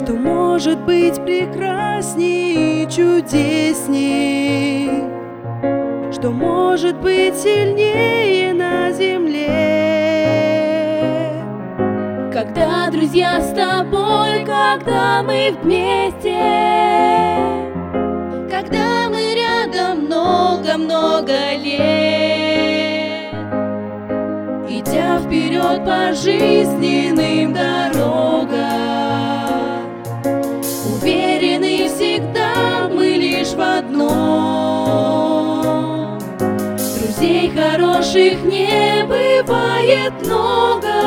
Что может быть прекрасней и чудесней? Что может быть сильнее на земле? Когда друзья с тобой, когда мы вместе, когда мы рядом много-много лет, идя вперед по жизненным дорогам, уверены всегда мы лишь в одном: друзей хороших не бывает много.